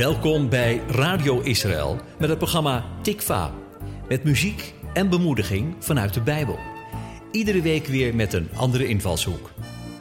Welkom bij Radio Israël met het programma Tikva. Met muziek en bemoediging vanuit de Bijbel. Iedere week weer met een andere invalshoek.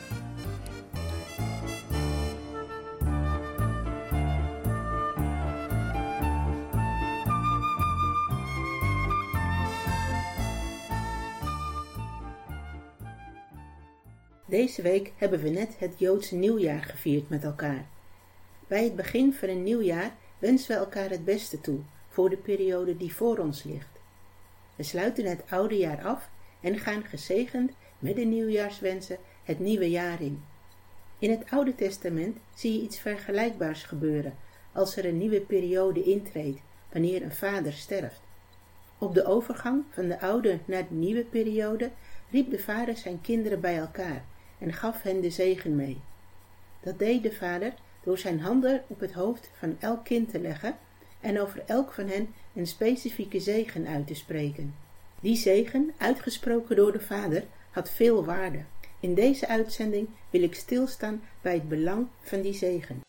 Deze week hebben we net het Joodse nieuwjaar gevierd met elkaar. Bij het begin van een nieuw jaar wensen we elkaar het beste toe voor de periode die voor ons ligt. We sluiten het oude jaar af en gaan gezegend met de nieuwjaarswensen het nieuwe jaar in. In het Oude Testament zie je iets vergelijkbaars gebeuren als er een nieuwe periode intreedt wanneer een vader sterft. Op de overgang van de oude naar de nieuwe periode riep de vader zijn kinderen bij elkaar en gaf hen de zegen mee. Dat deed de vader door zijn handen op het hoofd van elk kind te leggen en over elk van hen een specifieke zegen uit te spreken. Die zegen, uitgesproken door de vader, had veel waarde. In deze uitzending wil ik stilstaan bij het belang van die zegen.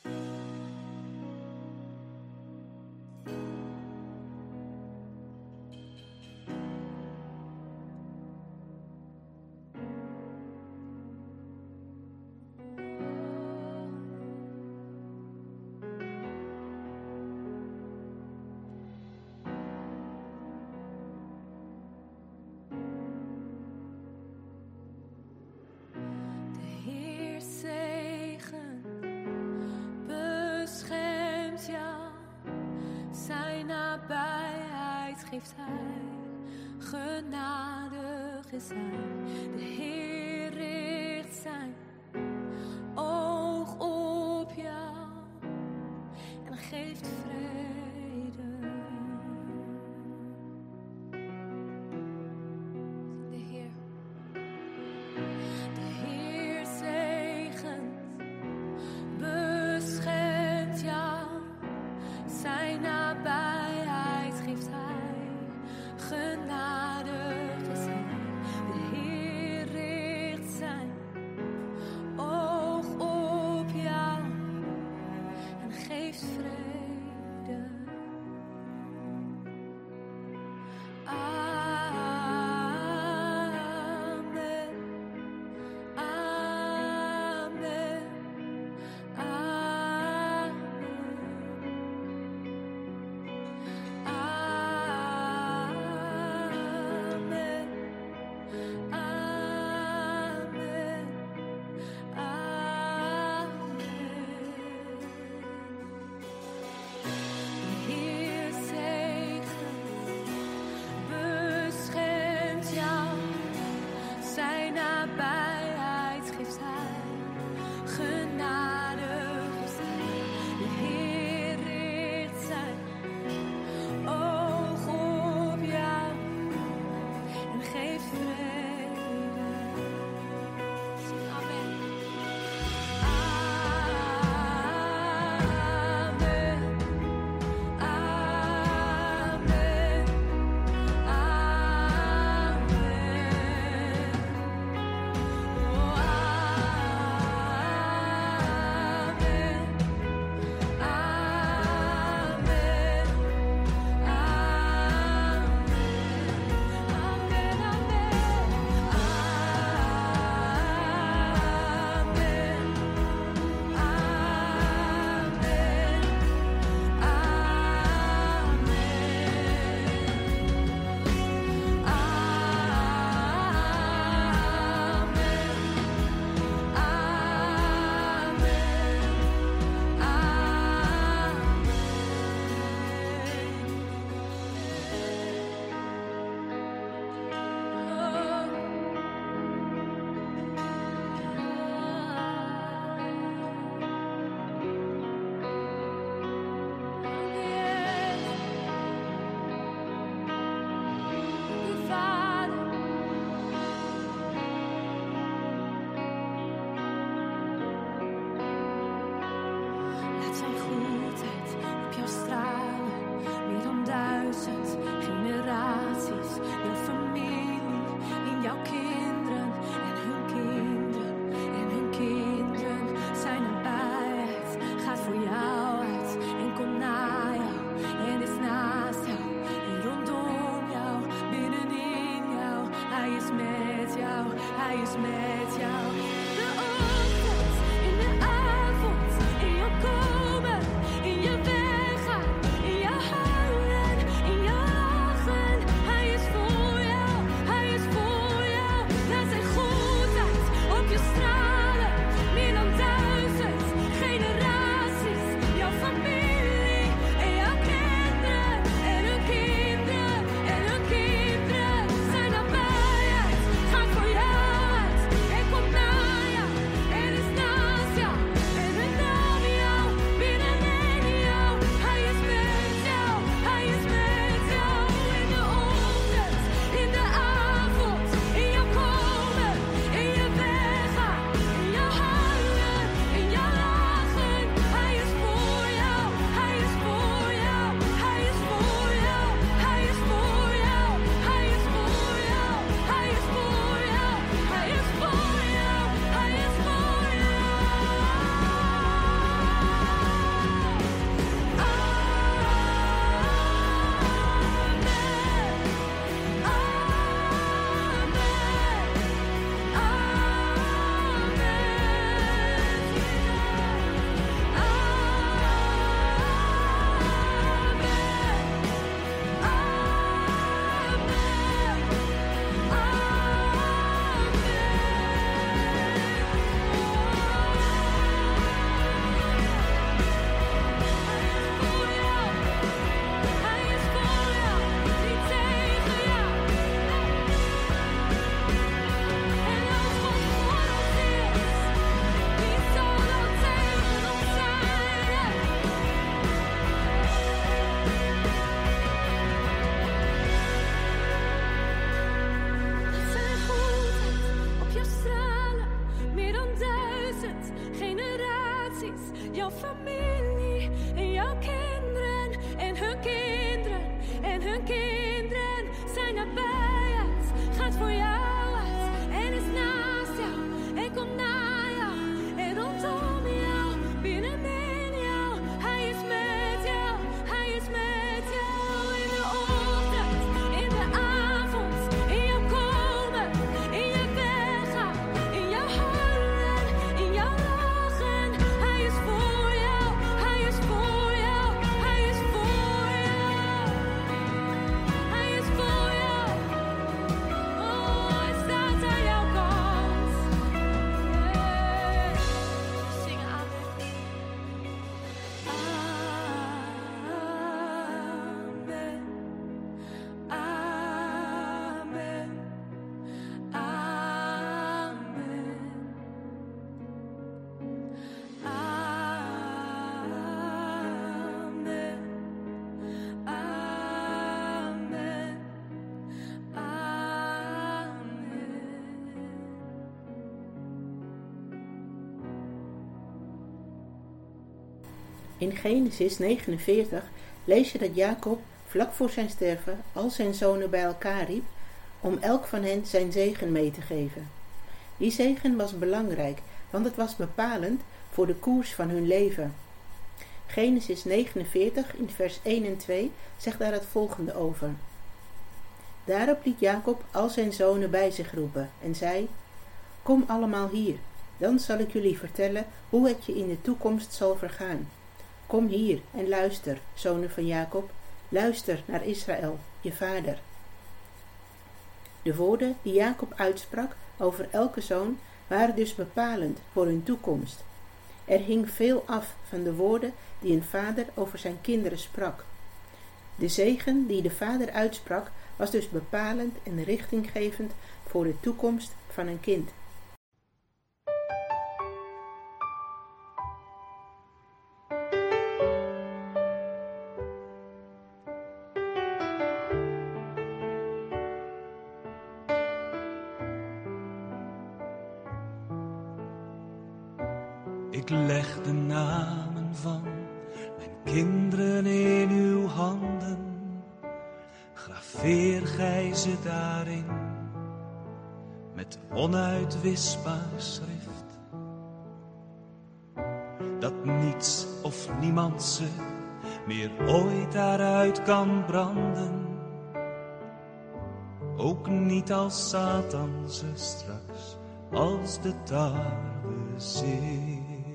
Geeft hij, genadig is hij. De Heer richt zijn oog op jou en geeft vrede. De Heer zegent, beschermt jou, zijn nabijheid geeft hij. Genadig is hij, de Heer richt zijn oog op jou en geeft vrede. met jou. De ochtend, in de avond, in jouw komen, in je weggaan, in jouw huilen, in jouw lachen. Hij is voor jou, hij is voor jou. Laat zijn goedheid op je stralen, meer dan 1000 generaties. Jouw familie en jouw kinderen en hun kinderen en hun kinderen. Zijn nabijheid gaat voor jou uit en komt naar jou en is naast jou en hun naam jou, binnenin jou. Hij is met jou, hij is met jou. In de ochtend, in de avond, in jouw komen, in je weggaan, in jouw huilen, in jouw lachen. Hij is voor jou, hij is voor jou, hij is voor jou, hij is voor jou, hij is voor jou, hij is voor jou, hij is voor jou, hij is voor zijn goedheid op jou stralen, meer dan 1000 generaties. Jouw familie en jouw kinderen en hun kinderen en hun kinderen. Zijn nabijheid gaat voor jou uit en is naast jou en komt naar jou en rondom jou, binnenin jou. Hij is met jou, hij is met jou. In de ochtend, in de avond, in jouw komen, in je weggaan, in jouw huilen, in jouw lachen. Hij is voor jou, hij is voor jou, hij is voor jou. Hij is voor jou. Oh, hij staat aan jouw kant. Zing amen. Amen. Amen. Amen. Amen. In Genesis 49 lees je dat Jacob vlak voor zijn sterven al zijn zonen bij elkaar riep om elk van hen zijn zegen mee te geven. Die zegen was belangrijk, want het was bepalend voor de koers van hun leven. Genesis 49 in vers 1 en 2 zegt daar het volgende over. Daarop liet Jacob al zijn zonen bij zich roepen en zei: Kom allemaal hier, dan zal ik jullie vertellen hoe het je in de toekomst zal vergaan. Kom hier en luister, zonen van Jacob, luister naar Israël, je vader. De woorden die Jacob uitsprak over elke zoon waren dus bepalend voor hun toekomst. Er hing veel af van de woorden die een vader over zijn kinderen sprak. De zegen die de vader uitsprak was dus bepalend en richtinggevend voor de toekomst van een kind. Ik leg de namen van mijn kinderen in uw handen. Graveer gij ze daarin met onuitwisbaar schrift. Dat niets of niemand ze meer ooit daaruit kan branden. Ook niet als Satan ze straks als de tarwe zeeft.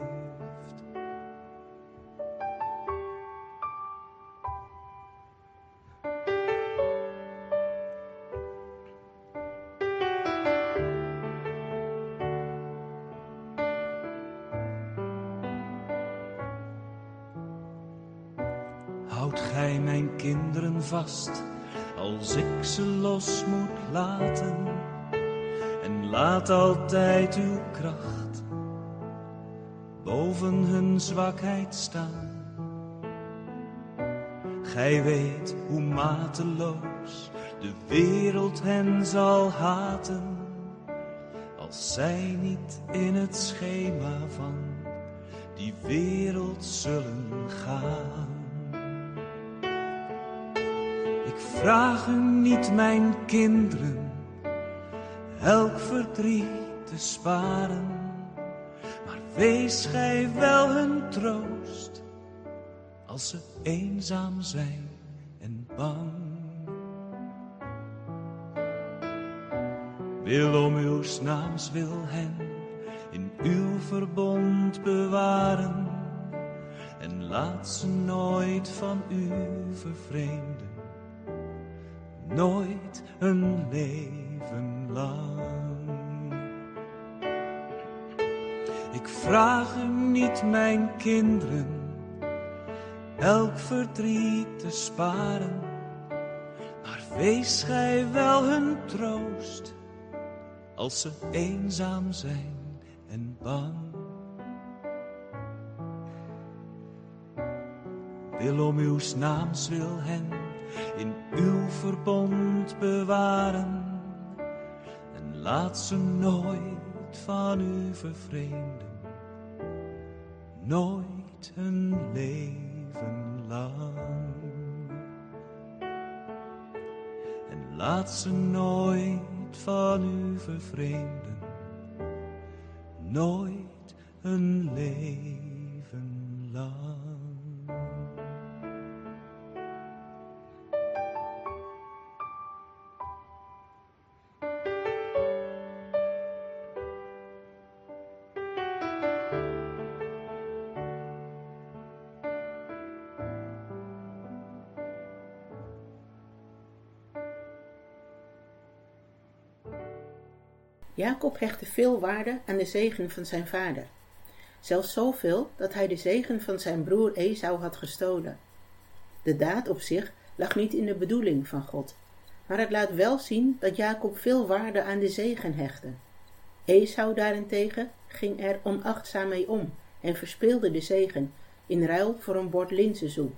Houd gij mijn kinderen vast, als ik ze los moet laten. En laat altijd uw kracht boven hun zwakheid staan. Gij weet hoe mateloos de wereld hen zal haten, als zij niet in het schema van die wereld zullen gaan. Ik vraag u niet, mijn kinderen, elk verdriet te sparen, maar wees gij wel hun troost, als ze eenzaam zijn en bang. Wil om uw naams wil hen in uw verbond bewaren, en laat ze nooit van u vervreemden, nooit een leven lang. Ik vraag u niet, mijn kinderen, elk verdriet te sparen, maar wees gij wel hun troost, als ze eenzaam zijn en bang. Wil om uw naams wil hen in uw verbond bewaren, en laat ze nooit van u vervreemden, nooit een leven lang. En laat ze nooit van u vervreemden, nooit een leven lang. Jacob hechtte veel waarde aan de zegen van zijn vader. Zelfs zoveel dat hij de zegen van zijn broer Esau had gestolen. De daad op zich lag niet in de bedoeling van God, maar het laat wel zien dat Jacob veel waarde aan de zegen hechtte. Esau daarentegen ging er onachtzaam mee om en verspeelde de zegen in ruil voor een bord linzensoep.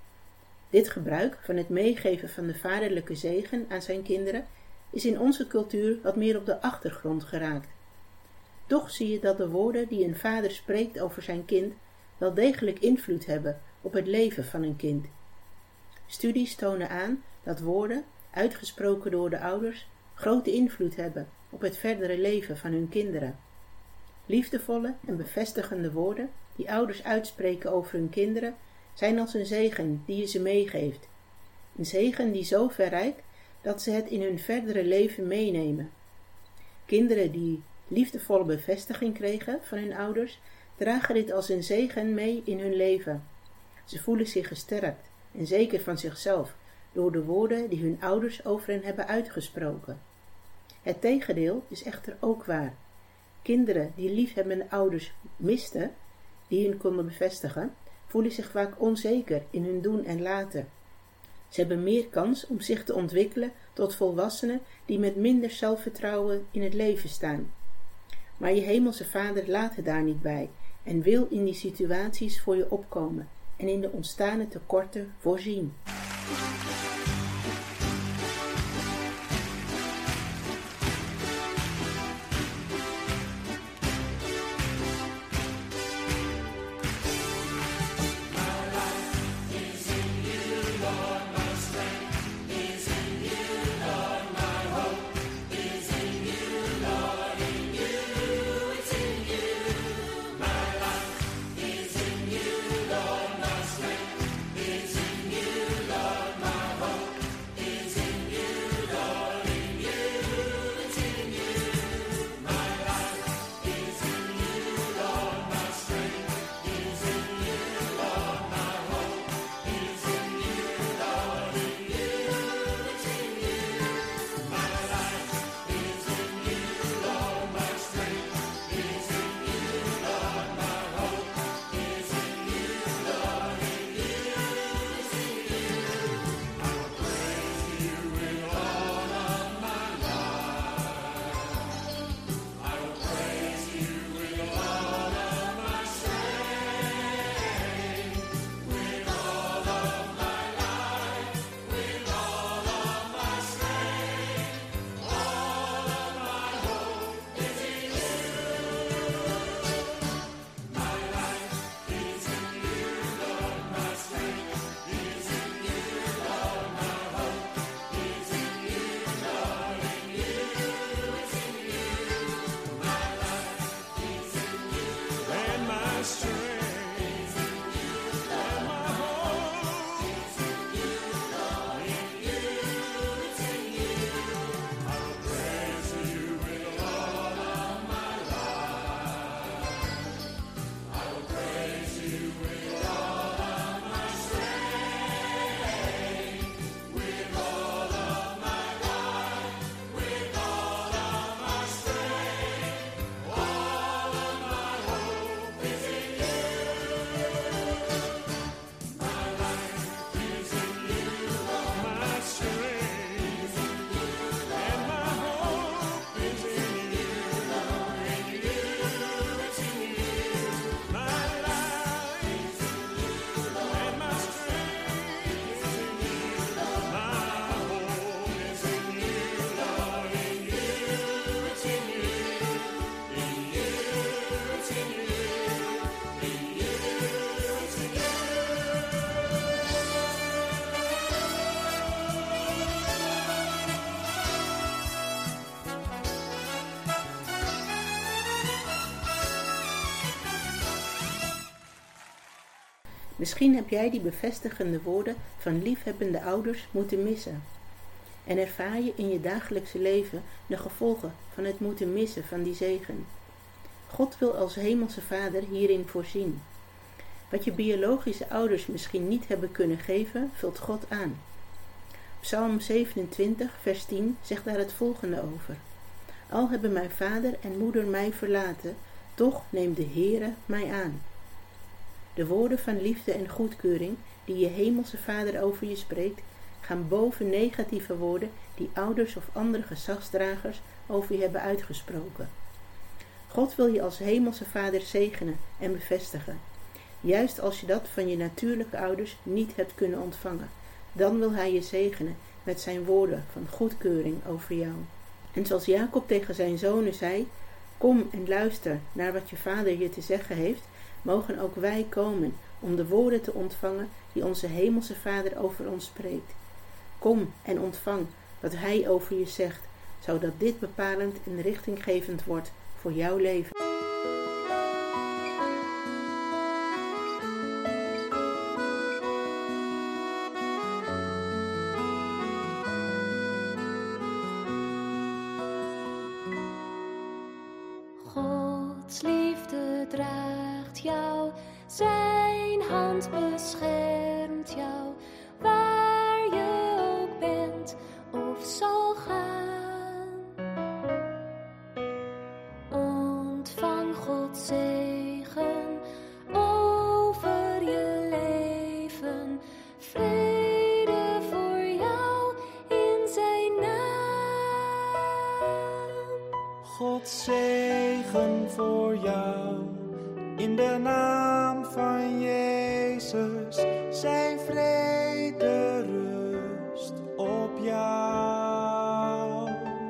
Dit gebruik van het meegeven van de vaderlijke zegen aan zijn kinderen is in onze cultuur wat meer op de achtergrond geraakt. Toch zie je dat de woorden die een vader spreekt over zijn kind wel degelijk invloed hebben op het leven van een kind. Studies tonen aan dat woorden, uitgesproken door de ouders, grote invloed hebben op het verdere leven van hun kinderen. Liefdevolle en bevestigende woorden die ouders uitspreken over hun kinderen zijn als een zegen die je ze meegeeft. Een zegen die zo ver reikt dat ze het in hun verdere leven meenemen. Kinderen die liefdevolle bevestiging kregen van hun ouders, dragen dit als een zegen mee in hun leven. Ze voelen zich gesterkt en zeker van zichzelf door de woorden die hun ouders over hen hebben uitgesproken. Het tegendeel is echter ook waar. Kinderen die liefhebbende ouders misten, die hun konden bevestigen, voelen zich vaak onzeker in hun doen en laten. Ze hebben meer kans om zich te ontwikkelen tot volwassenen die met minder zelfvertrouwen in het leven staan. Maar je hemelse Vader laat het daar niet bij en wil in die situaties voor je opkomen en in de ontstane tekorten voorzien. Misschien heb jij die bevestigende woorden van liefhebbende ouders moeten missen. En ervaar je in je dagelijkse leven de gevolgen van het moeten missen van die zegen. God wil als hemelse Vader hierin voorzien. Wat je biologische ouders misschien niet hebben kunnen geven, vult God aan. Psalm 27, vers 10 zegt daar het volgende over. Al hebben mijn vader en moeder mij verlaten, toch neemt de Heere mij aan. De woorden van liefde en goedkeuring die je hemelse Vader over je spreekt, gaan boven negatieve woorden die ouders of andere gezagsdragers over je hebben uitgesproken. God wil je als hemelse Vader zegenen en bevestigen. Juist als je dat van je natuurlijke ouders niet hebt kunnen ontvangen, dan wil hij je zegenen met zijn woorden van goedkeuring over jou. En zoals Jacob tegen zijn zonen zei, kom en luister naar wat je vader je te zeggen heeft, mogen ook wij komen om de woorden te ontvangen die onze hemelse Vader over ons spreekt. Kom en ontvang wat hij over je zegt, zodat dit bepalend en richtinggevend wordt voor jouw leven. Gods liefde draagt jou, zijn hand beschermt jou, waar je ook bent of zal gaan. Ontvang Gods zegen over je leven, vrede voor jou in zijn naam. Gods zegen voor jou, in de naam van Jezus, zijn vrede rust op jou.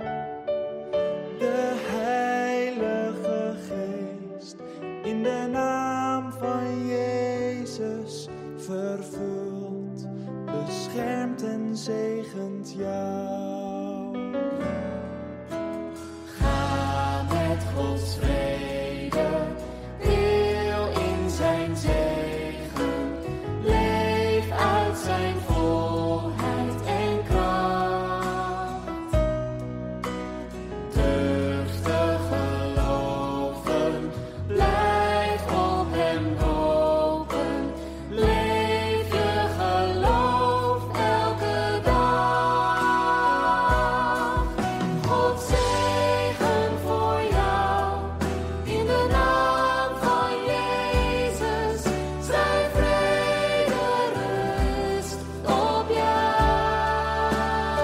De Heilige Geest, in de naam van Jezus, vervult, beschermt en zegent jou. Ga met Gods vrede, deel in zijn zegen, leef uit zijn volheid en kracht. Durf te geloven, blijf op hem hopen, leef je geloof elke dag. God zegen voor jou, in de naam van Jezus, zijn vrede rust op jou.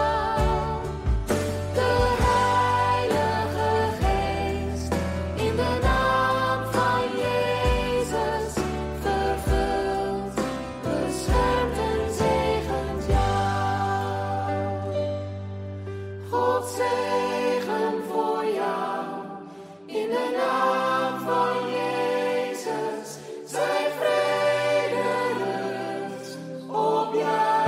De Heilige Geest, in de naam van Jezus, vervult, beschermt en zegent jou. God zegen voor jou, in de naam van Jezus, zijn vrede rust op jou.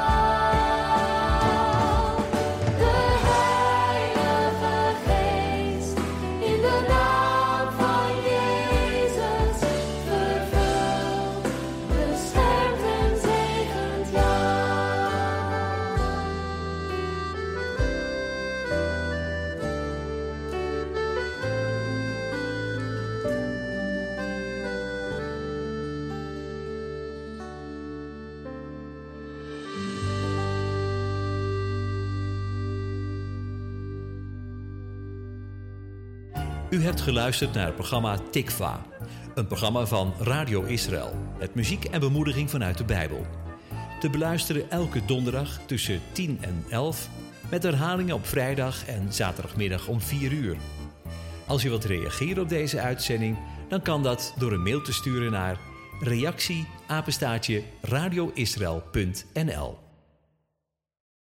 De Heilige Geest, in de naam van Jezus, vervult, beschermt en zegent jou. U hebt geluisterd naar het programma Tikva, een programma van Radio Israël, met muziek en bemoediging vanuit de Bijbel. Te beluisteren elke donderdag tussen 10 en 11, met herhalingen op vrijdag en zaterdagmiddag om 4 uur. Als je wilt reageren op deze uitzending, dan kan dat door een mail te sturen naar reactie@radioisrael.nl.